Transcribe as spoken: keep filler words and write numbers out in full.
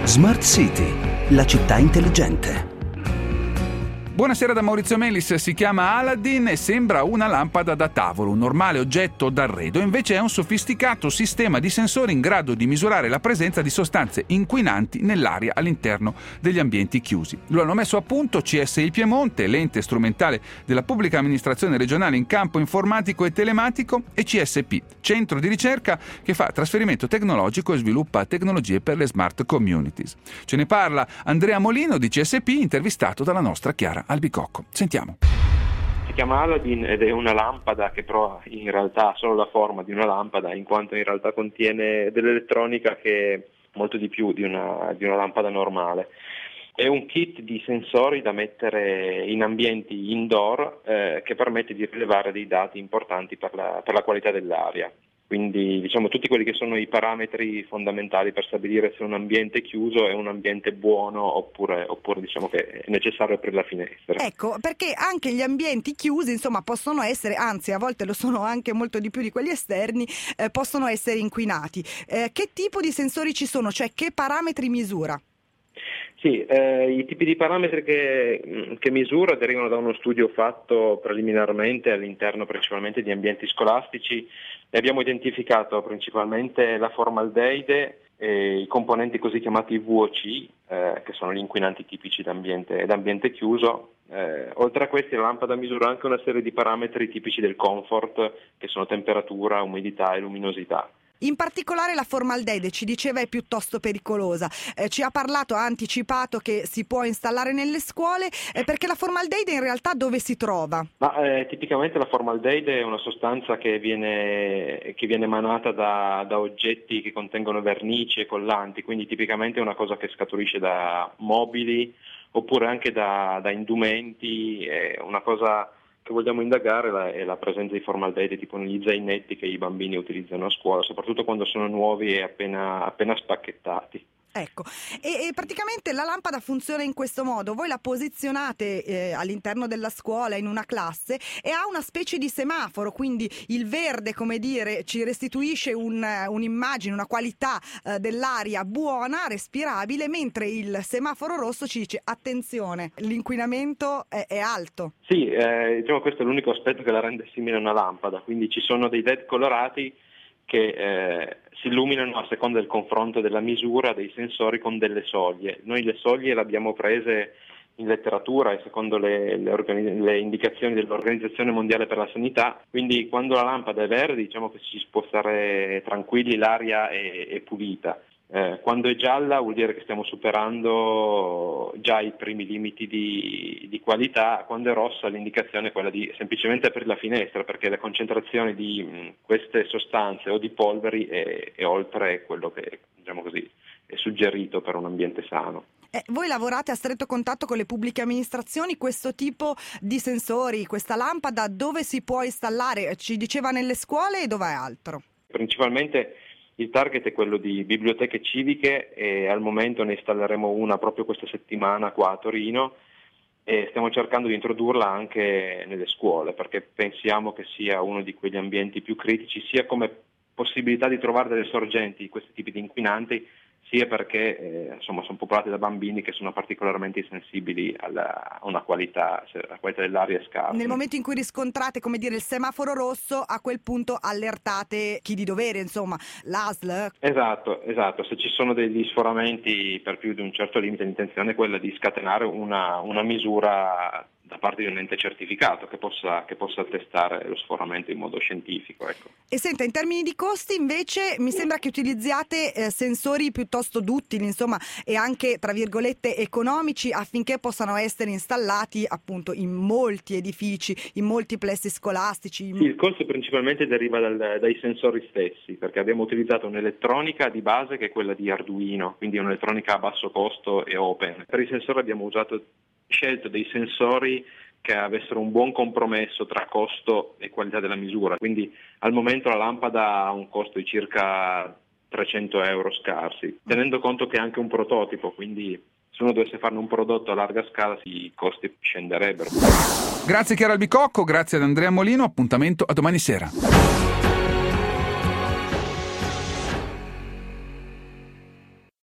Smart City, la città intelligente. Buonasera da Maurizio Melis. Si chiama Aladdin e sembra una lampada da tavolo, un normale oggetto d'arredo, invece è un sofisticato sistema di sensori in grado di misurare la presenza di sostanze inquinanti nell'aria all'interno degli ambienti chiusi. Lo hanno messo a punto C S I Piemonte, l'ente strumentale della pubblica amministrazione regionale in campo informatico e telematico, e C S P, centro di ricerca che fa trasferimento tecnologico e sviluppa tecnologie per le smart communities. Ce ne parla Andrea Molino di C S P, intervistato dalla nostra Chiara Albicocco. Sentiamo. Si chiama Aladdin ed è una lampada che però in realtà ha solo la forma di una lampada, in quanto in realtà contiene dell'elettronica che è molto di più di una, di una lampada normale. È un kit di sensori da mettere in ambienti indoor eh, che permette di rilevare dei dati importanti per la, per la qualità dell'aria. Quindi diciamo tutti quelli che sono i parametri fondamentali per stabilire se un ambiente chiuso è un ambiente buono oppure, oppure diciamo che è necessario aprire la finestra. Ecco, perché anche gli ambienti chiusi insomma possono essere, anzi a volte lo sono anche molto di più di quelli esterni, eh, possono essere inquinati. Eh, che tipo di sensori ci sono? Cioè che parametri misura? Sì, eh, i tipi di parametri che, che misura derivano da uno studio fatto preliminarmente all'interno principalmente di ambienti scolastici. Ne abbiamo identificato principalmente la formaldeide e i componenti così chiamati V O C, eh, che sono gli inquinanti tipici d'ambiente, d'ambiente chiuso. Eh, oltre a questi la lampada misura anche una serie di parametri tipici del comfort, che sono temperatura, umidità e luminosità. In particolare la formaldeide, ci diceva, è piuttosto pericolosa. Eh, ci ha parlato, ha anticipato che si può installare nelle scuole, eh, perché la formaldeide in realtà dove si trova? Ma eh, tipicamente la formaldeide è una sostanza che viene, che viene emanata da, da oggetti che contengono vernici e collanti, quindi tipicamente è una cosa che scaturisce da mobili oppure anche da, da indumenti, è una cosa che vogliamo indagare è la presenza di formaldeide tipo negli zainetti che i bambini utilizzano a scuola, soprattutto quando sono nuovi e appena, appena spacchettati. Ecco, e, e praticamente la lampada funziona in questo modo: voi la posizionate eh, all'interno della scuola in una classe e ha una specie di semaforo, quindi il verde, come dire, ci restituisce un, un'immagine, una qualità eh, dell'aria buona, respirabile, mentre il semaforo rosso ci dice attenzione, l'inquinamento è, è alto. Sì, eh, diciamo questo è l'unico aspetto che la rende simile a una lampada, quindi ci sono dei L E D colorati che eh, si illuminano a seconda del confronto della misura dei sensori con delle soglie. Noi le soglie le abbiamo prese in letteratura e secondo le, le, organi- le indicazioni dell'Organizzazione Mondiale per la Sanità, quindi quando la lampada è verde diciamo che ci può stare tranquilli, l'aria è, è pulita. Eh, quando è gialla vuol dire che stiamo superando già i primi limiti di, di qualità. Quando è rossa l'indicazione è quella di semplicemente aprire la finestra, perché la concentrazione di mh, queste sostanze o di polveri è, è oltre quello che diciamo così è suggerito per un ambiente sano. Eh, voi lavorate a stretto contatto con le pubbliche amministrazioni. Questo tipo di sensori, questa lampada, dove si può installare? Ci diceva nelle scuole e dov'è altro? Principalmente il target è quello di biblioteche civiche e al momento ne installeremo una proprio questa settimana qua a Torino e stiamo cercando di introdurla anche nelle scuole, perché pensiamo che sia uno di quegli ambienti più critici, sia come possibilità di trovare delle sorgenti di questi tipi di inquinanti, sia perché eh, insomma sono popolati da bambini che sono particolarmente sensibili alla, a una qualità, se la qualità dell'aria è scarsa. Nel momento in cui riscontrate, come dire, il semaforo rosso, a quel punto allertate chi di dovere, insomma, l'A S L. Esatto, esatto. Se ci sono degli sforamenti per più di un certo limite, l'intenzione è quella di scatenare una, una misura da parte di un ente certificato che possa, che possa testare lo sforamento in modo scientifico. Ecco. E senta, in termini di costi invece mi sembra che utilizziate eh, sensori piuttosto duttili, insomma, e anche tra virgolette economici, affinché possano essere installati appunto in molti edifici, in molti plessi scolastici. Sì, il costo principalmente deriva dal, dai sensori stessi, perché abbiamo utilizzato un'elettronica di base che è quella di Arduino, quindi un'elettronica a basso costo e open. Per i sensori abbiamo usato scelto dei sensori che avessero un buon compromesso tra costo e qualità della misura, quindi al momento la lampada ha un costo di circa trecento euro scarsi, tenendo conto che è anche un prototipo, quindi se uno dovesse farne un prodotto a larga scala i costi scenderebbero. Grazie Chiara Albicocco, grazie ad Andrea Molino, appuntamento a domani sera.